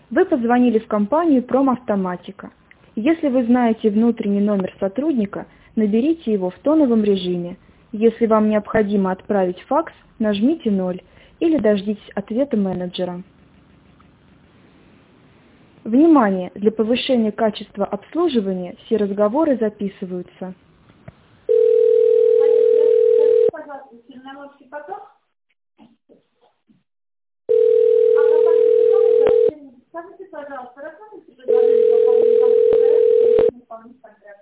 Вы позвонили в компанию «Промавтоматика». Если вы знаете внутренний номер сотрудника, наберите его в тоновом режиме. Если вам необходимо отправить факс, нажмите 0 или дождитесь ответа менеджера. Внимание! Для повышения качества обслуживания все разговоры записываются. Пожалуйста, Черноморский поток. Скажите, пожалуйста, рассмотрите предложение по выполнению контракта.